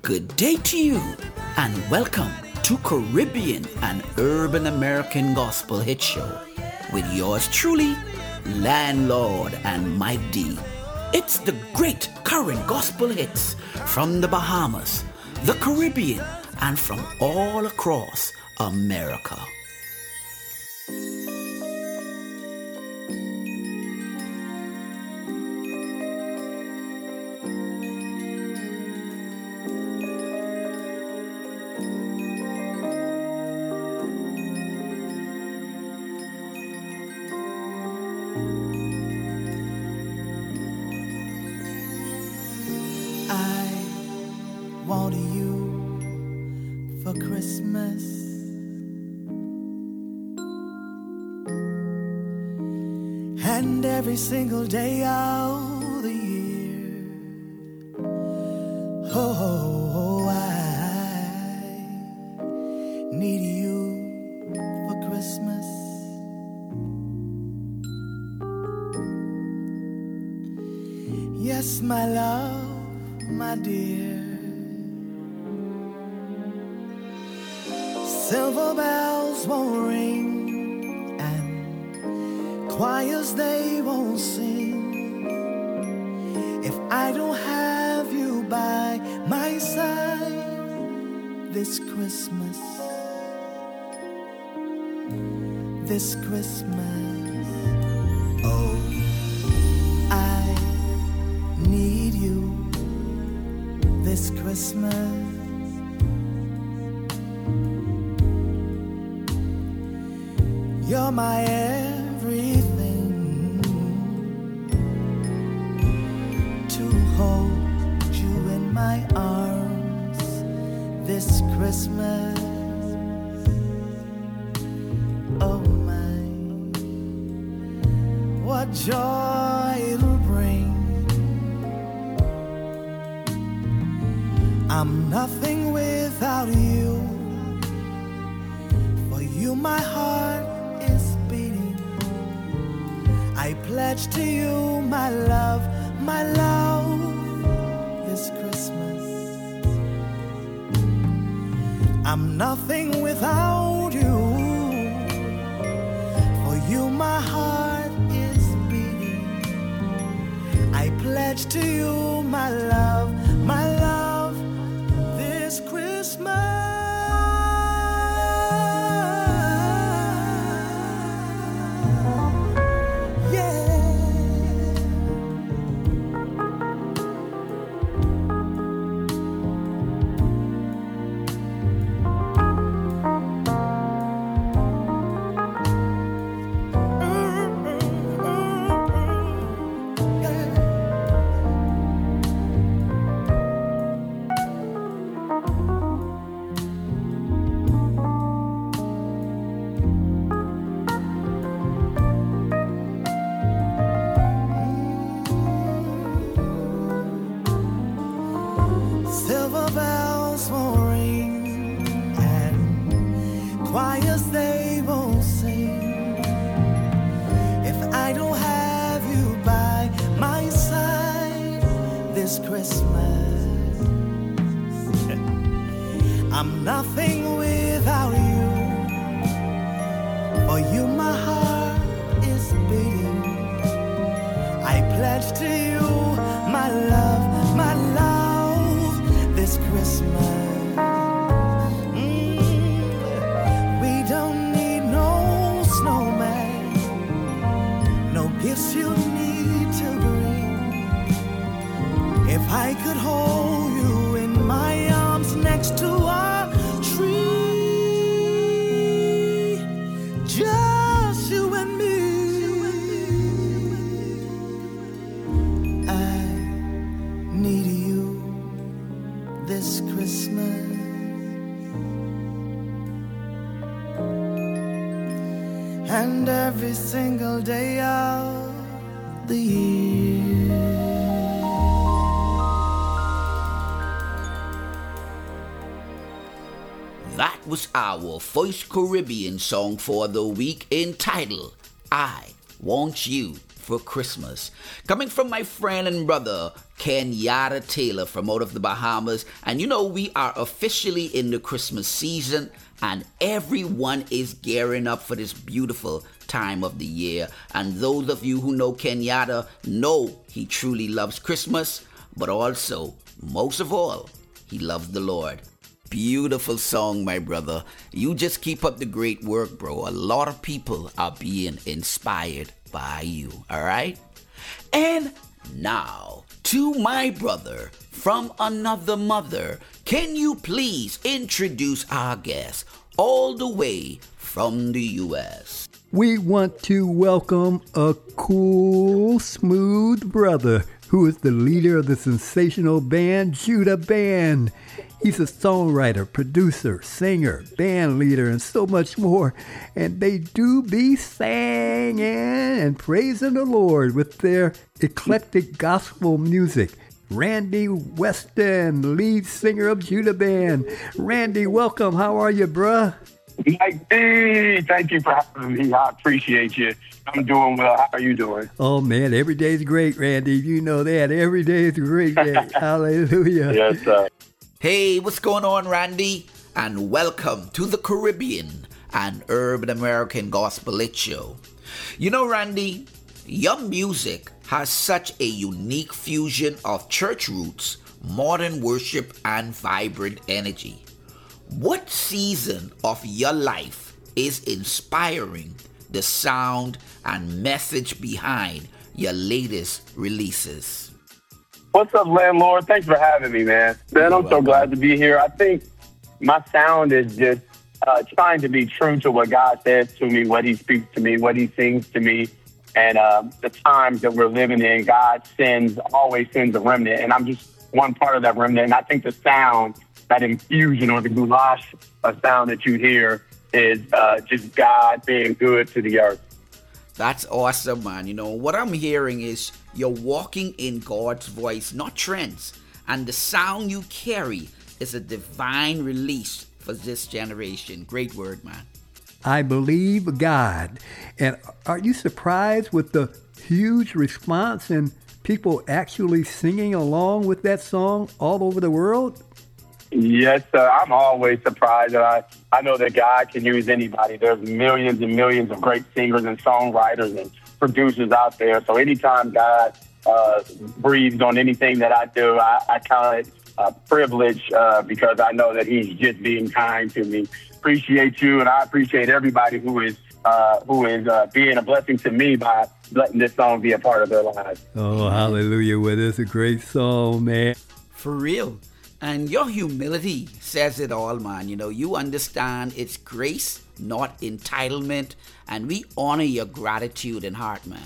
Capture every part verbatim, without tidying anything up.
Good day to you, and welcome to Caribbean and Urban American Gospel Hit Show with yours truly, Landlord and Mike D. It's the great current gospel hits from the Bahamas, the Caribbean, and from all across America. And every single day of the year, oh, I need you for Christmas. Yes, my love, my dear. Silver bells won't ring, choirs they won't sing if I don't have you by my side this Christmas, this Christmas. Oh, I need you this Christmas. You're my everything, to hold you in my arms this Christmas. Oh my, what joy it'll bring. I'm nothing without you. For you my heart is beating. I pledge to you my love, my love this Christmas. I'm nothing without you. For you my heart is beating. I pledge to you my love, my love this Christmas. Silver bells won't ring and choirs they won't sing if I don't have you by my side this Christmas. I'm nothing without you. For you my heart is beating. I pledge to you my love, my love this Christmas. Mm, we don't need no snowman, no gifts you need to bring. If I could hold you in my arms next to our tree, just you and me, I need you this Christmas. And every single day of the year. That was our first Caribbean song for the week entitled I Want You for Christmas. Coming from my friend and brother, Kenyatta Taylor from out of the Bahamas. And you know, we are officially in the Christmas season and everyone is gearing up for this beautiful time of the year. And those of you who know Kenyatta know he truly loves Christmas, but also, most of all, he loves the Lord. Beautiful song, my brother. You just keep up the great work, bro. A lot of people are being inspired by you, all right? And now, to my brother from another mother, can you please introduce our guest all the way from the U S? We want to welcome a cool, smooth brother who is the leader of the sensational band, Judah Band. He's a songwriter, producer, singer, band leader, and so much more. And they do be singing and praising the Lord with their eclectic gospel music. Randy Weston, lead singer of Judah Band. Randy, welcome. How are you, bruh? Mike D, thank you for having me. I appreciate you. I'm doing well. How are you doing? Oh, man, every day's great, Randy. You know that. Every day is a great day. Hallelujah. Yes, sir. Hey, what's going on, Randy? And welcome to the Caribbean and Urban American Gospel Hit Show. You know, Randy, your music has such a unique fusion of church roots, modern worship, and vibrant energy. What season of your life is inspiring the sound and message behind your latest releases? What's up, landlord? Thanks for having me, man. Man, I'm so glad to be here. I think my sound is just uh, trying to be true to what God says to me, what he speaks to me, what he sings to me, and uh, the times that we're living in. God sends, always sends a remnant, and I'm just one part of that remnant. And I think the sound, that infusion or the goulash of sound that you hear is uh, just God being good to the earth. That's awesome, man. You know, what I'm hearing is you're walking in God's voice, not trends. And the sound you carry is a divine release for this generation. Great word, man. I believe God. And are you surprised with the huge response and people actually singing along with that song all over the world? Yes, sir. I'm always surprised. And I, I know that God can use anybody. There's millions and millions of great singers and songwriters and producers out there. So anytime God uh, breathes on anything that I do, I, I count it a privilege uh, because I know that he's just being kind to me. Appreciate you, and I appreciate everybody who is uh, who is uh, being a blessing to me by letting this song be a part of their lives. Oh, hallelujah. Well, it's a great song, man. For real. And your humility says it all, man. You know, you understand it's grace, not entitlement. And we honor your gratitude and heart, man.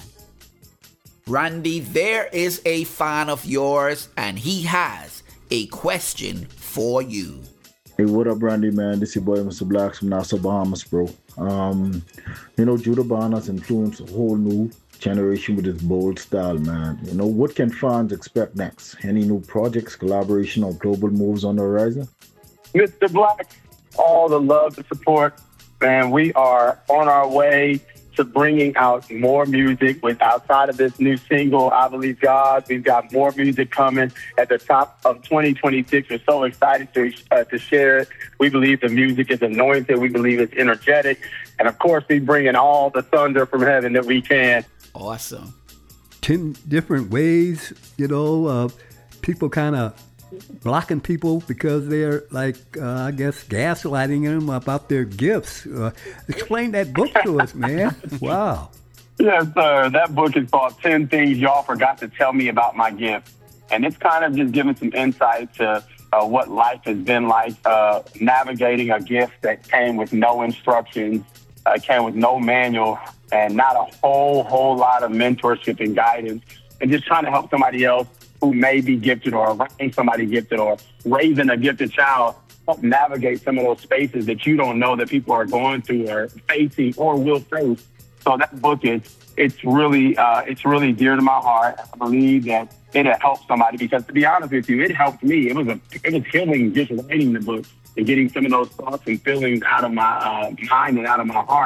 Randy, there is a fan of yours, and he has a question for you. Hey, what up, Randy, man? This is your boy, Mister Blacks from Nassau, Bahamas, bro. Um, you know, Judah Band has influenced a whole new generation with his bold style, man. You know, what can fans expect next? Any new projects, collaboration, or global moves on the horizon? Mister Black, all the love, the support, man. We are on our way to bringing out more music with outside of this new single, I Believe God. We've got more music coming at the top of twenty twenty-six. We're so excited to uh, to share it. We believe the music is anointed. We believe it's energetic. And of course, we bring in all the thunder from heaven that we can. Awesome. Ten different ways, you know, uh, people kind of blocking people because they're like, uh, I guess, gaslighting them about their gifts. Uh, explain that book to us, man. Wow. Yes, sir. That book is called ten things Y'all Forgot to Tell Me About My Gift. And it's kind of just giving some insight to uh, what life has been like, uh, navigating a gift that came with no instructions, uh, came with no manual, and not a whole, whole lot of mentorship and guidance, and just trying to help somebody else who may be gifted or raising somebody gifted or raising a gifted child, help navigate some of those spaces that you don't know that people are going through or facing or will face. So that book is, it's really, uh, it's really dear to my heart. I believe that it'll help somebody because, to be honest with you, it helped me. It was a, it was healing just writing the book and getting some of those thoughts and feelings out of my uh, mind and out of my heart.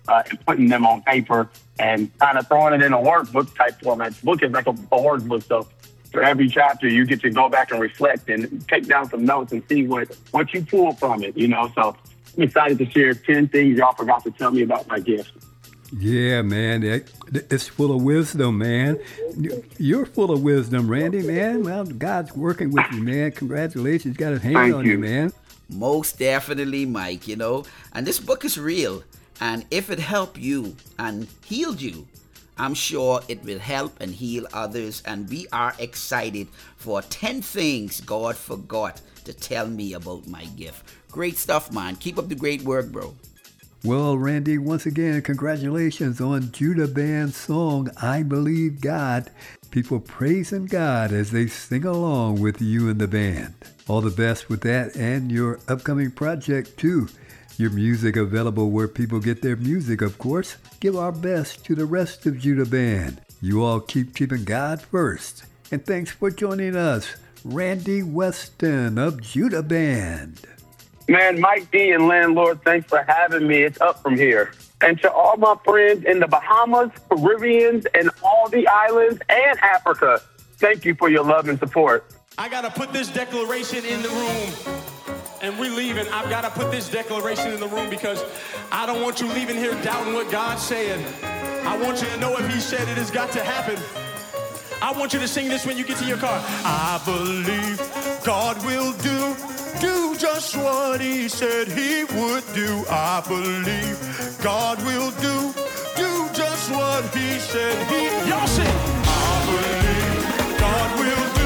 uh, and putting them on paper and kind of throwing it in a workbook type format. The book is like a, a workbook, so for every chapter, you get to go back and reflect and take down some notes and see what, what you pull from it, you know. So I'm excited to share ten things y'all forgot to tell me about my gift. Yeah, man, it, it's full of wisdom, man. You're full of wisdom, Randy, man. Well, God's working with you, man. Congratulations. Got his hand Thank on you. you, man. Most definitely, Mike, you know. And this book is real. And if it helped you and healed you, I'm sure it will help and heal others. And we are excited for ten things God forgot to tell me about my gift. Great stuff, man. Keep up the great work, bro. Well, Randy, once again, congratulations on Judah Band's song, I Believe God. People praising God as they sing along with you and the band. All the best with that and your upcoming project, too. Your music available where people get their music, of course. Give our best to the rest of Judah Band. You all keep keeping God first. And thanks for joining us, Randy Weston of Judah Band. Man, Mike D and Landlord, thanks for having me. It's up from here. And to all my friends in the Bahamas, Caribbean, and all the islands, and Africa, thank you for your love and support. I got to put this declaration in the room. And we're leaving. I've got to put this declaration in the room because I don't want you leaving here doubting what God said. I want you to know if he said it has got to happen. I want you to sing this when you get to your car. I believe God will do, do just what he said he would do. I believe God will do, do just what he said he... Y'all sing. I believe God will do.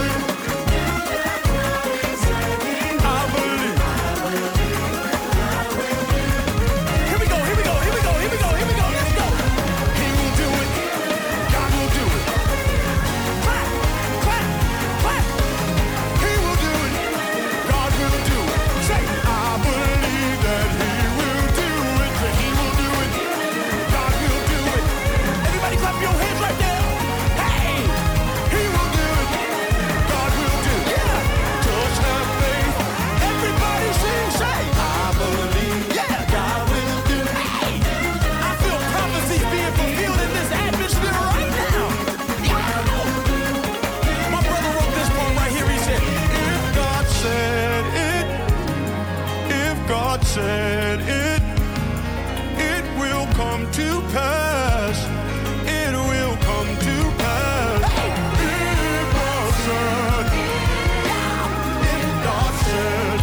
Said it, it will come to pass. It will come to pass. If God said, if God said,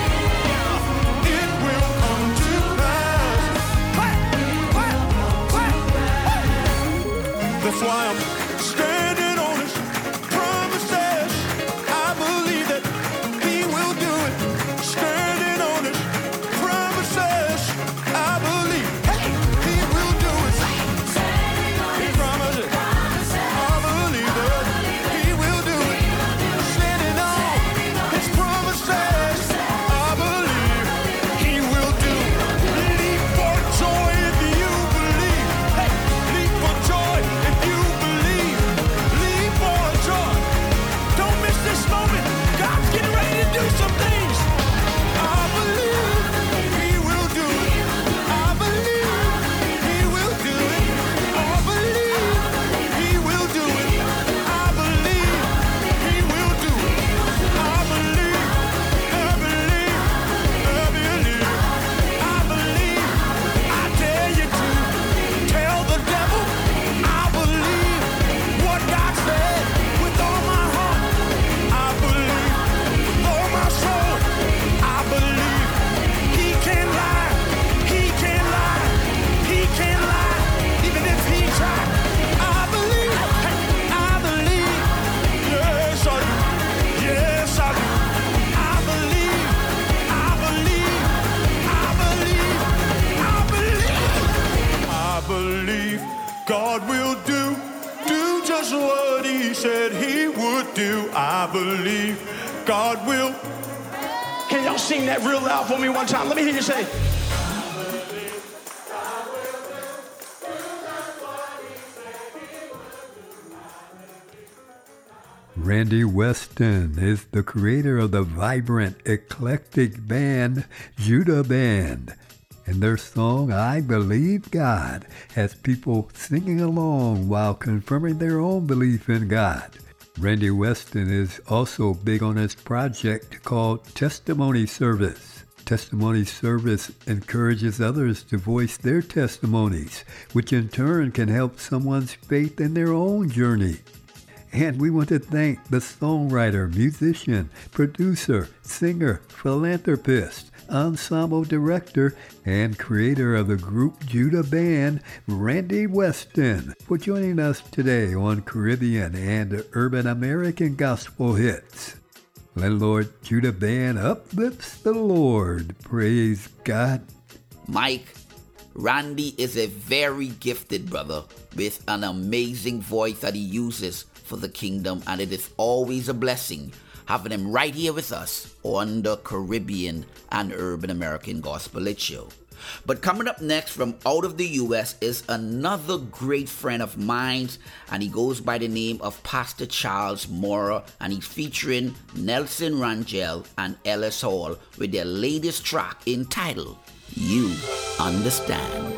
it will come to pass. That's why I'm standing on his promises. I believe that he will do it. Standing on his I believe, hey, he will do it. He promised it. I believe that he will do it. Standing on his promises. I believe he will do it. Leap for joy if you believe. Hey, leap for joy if you believe. Leap for joy. Don't miss this moment. God's getting ready to do some things. I believe. God will do, do just what he said he would do. I believe God will. Can y'all sing that real loud for me one time? Let me hear you say. Randy Weston is the creator of the vibrant, eclectic band, Judah Band. And their song, I Believe God, has people singing along while confirming their own belief in God. Randy Weston is also big on his project called Testimony Service. Testimony Service encourages others to voice their testimonies, which in turn can help someone's faith in their own journey. And we want to thank the songwriter, musician, producer, singer, philanthropist, ensemble director, and creator of the group Judah Band, Randy Weston, for joining us today on Caribbean and Urban American Gospel Hits. Landlord Judah Band uplifts the Lord. Praise God. Mike, Randy is a very gifted brother with an amazing voice that he uses for the kingdom, and it is always a blessing having him right here with us on the Caribbean and Urban American Gospel Hit Show. But coming up next from out of the U S is another great friend of mine, and he goes by the name of Pastor Charles Mora, and he's featuring Nelson Rangel and Ellis Hall with their latest track entitled You Understand.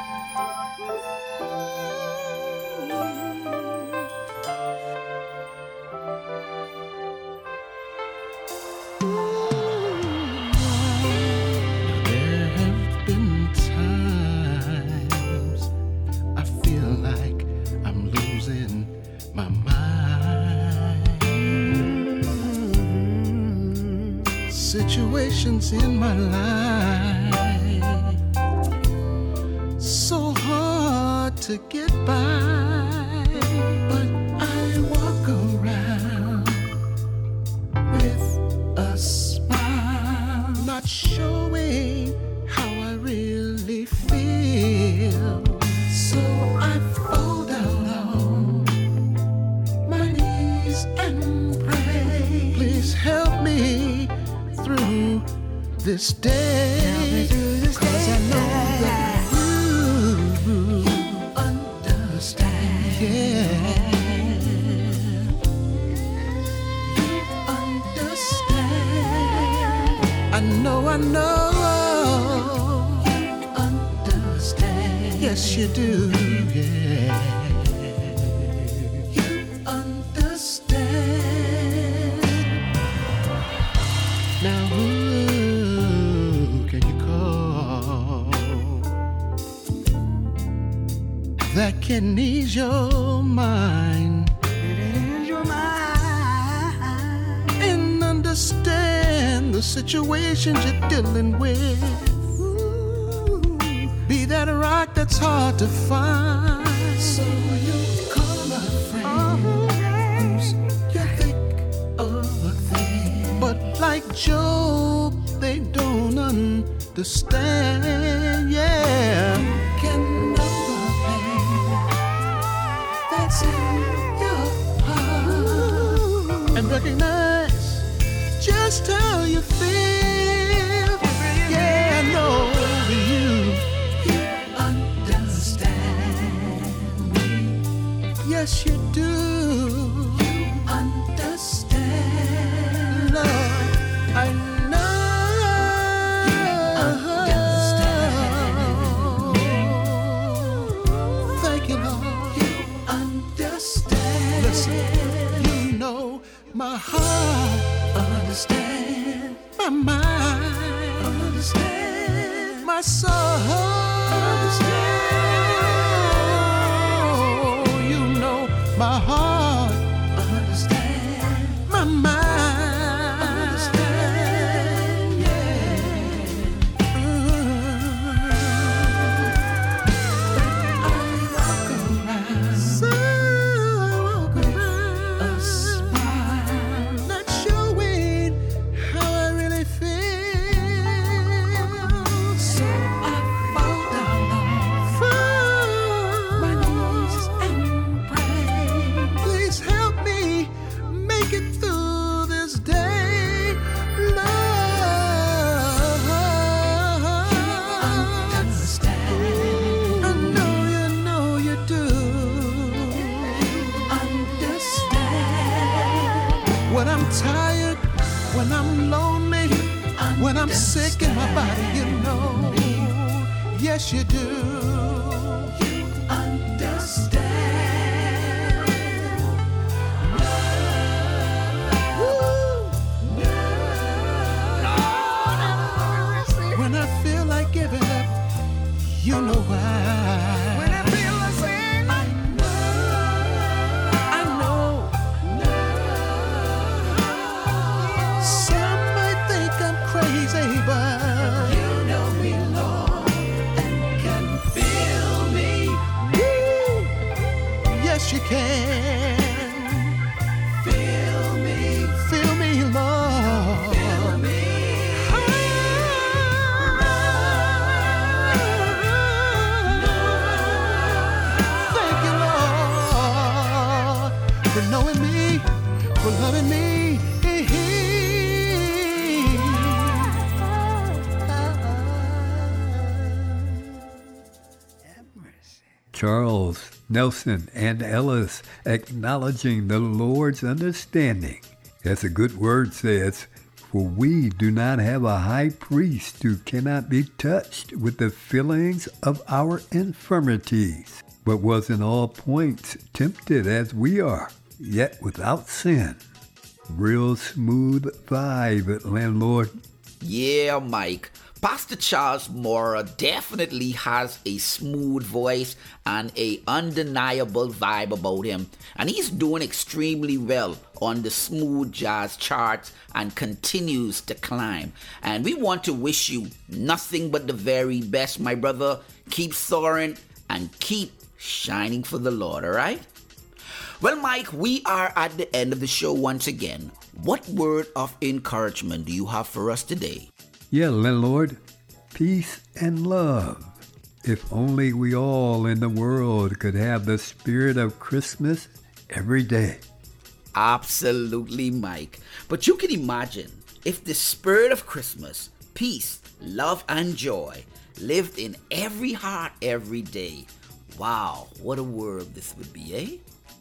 Situations in my life so hard to get by, but I walk around with a smile, not showing how I really feel. So I fall down on my knees and pray, please help me through this day, cause I know that you, you understand, yeah, you understand, I know, I know, you understand, yes you do, yeah, you understand. Now who can you call that can ease your mind, ease your mind, and understand the situations you're dealing with? Be that a rock that's hard to find. So you call a friend who's you think of a thing, but like Job, they don't understand, yeah. Can know the pain that's in your heart and recognize just how you feel. Yeah, I know you, you understand me. Yes, you do. You understand, Lord. I know you understand. Thank you, Lord. You understand. Listen, you know my heart understand, my mind understand, my soul understand. You know my heart understand, my mind. When I'm sick in my body, you know Yes, you do. You understand. When I feel like giving up, you know why. When I feel the same, I I know. Some might think I'm crazy, but you know me, Lord, and can feel me. woo, yes, you can. Feel me. Feel me, Lord. Feel me. Thank you, Lord, for knowing me, for loving me. Charles, Nelson, and Ellis acknowledging the Lord's understanding. As the good word says, for we do not have a high priest who cannot be touched with the feelings of our infirmities, but was in all points tempted as we are, yet without sin. Real smooth vibe, landlord. Yeah, Mike. Pastor Charles Mora definitely has a smooth voice and a undeniable vibe about him. And he's doing extremely well on the smooth jazz charts and continues to climb. And we want to wish you nothing but the very best, my brother. Keep soaring and keep shining for the Lord, all right? Well, Mike, we are at the end of the show once again. What word of encouragement do you have for us today? Yeah, landlord, peace and love. If only we all in the world could have the spirit of Christmas every day. Absolutely, Mike. But you can imagine if the spirit of Christmas, peace, love, and joy lived in every heart every day. Wow, what a world this would be, eh?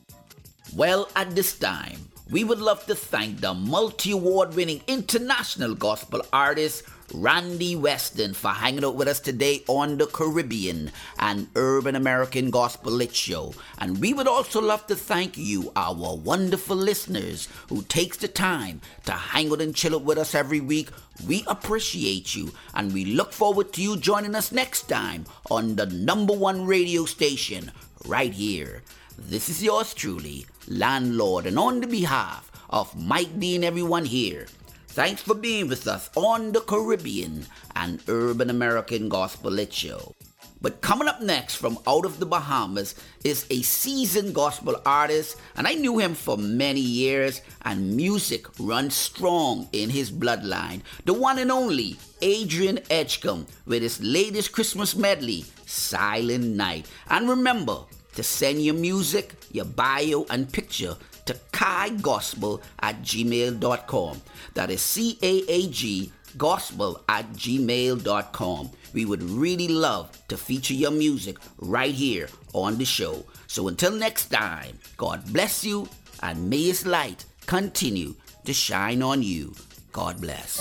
Well, at this time, we would love to thank the multi-award winning international gospel artist Randy Weston for hanging out with us today on the Caribbean and Urban American Gospel Lit Show. And we would also love to thank you, our wonderful listeners who takes the time to hang out and chill out with us every week. We appreciate you and we look forward to you joining us next time on the number one radio station right here. This is yours truly, Landlord, and on the behalf of Mike D and everyone here, thanks for being with us on the Caribbean and Urban American Gospel Lit Show. But coming up next from out of the Bahamas is a seasoned gospel artist, and I knew him for many years, and music runs strong in his bloodline. The one and only Adrian Edgecombe with his latest Christmas medley, Silent Night. And remember to send your music, your bio, and picture to caagospel at gmail dot com. That is C A A G gospel at gmail dot com. We would really love to feature your music right here on the show. So until next time, God bless you and may His light continue to shine on you. God bless.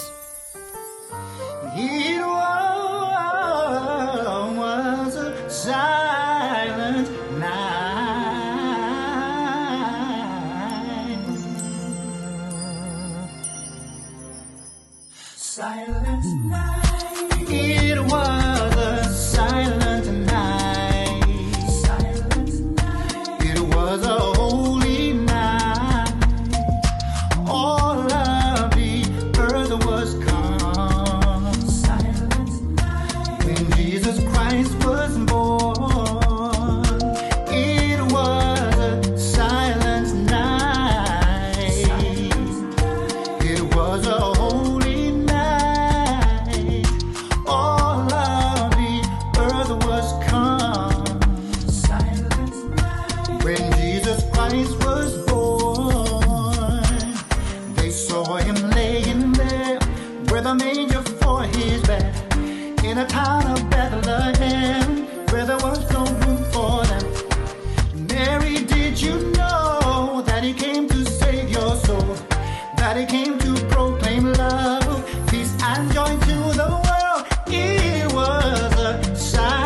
It was a silent night. Silent night. It was a silent night. Silent night. It was a holy night. All of the earth was calm. Silent night. When Jesus Christ was born. It was a silent night. It was a holy night. All of the earth was calm. Silent night. When Jesus Christ was born, they saw him laying there with a manger for his bed, in a town of Bethlehem, where there was no room for them. Mary, did you know that he came to save your soul? That he came to proclaim love, peace and joy to the world? It was a sign.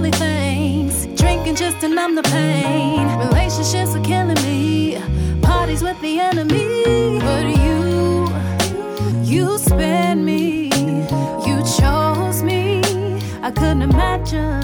silly things, drinking just to numb the pain. Relationships are killing me, parties with the enemy. But you, you spared me, you chose me. I couldn't imagine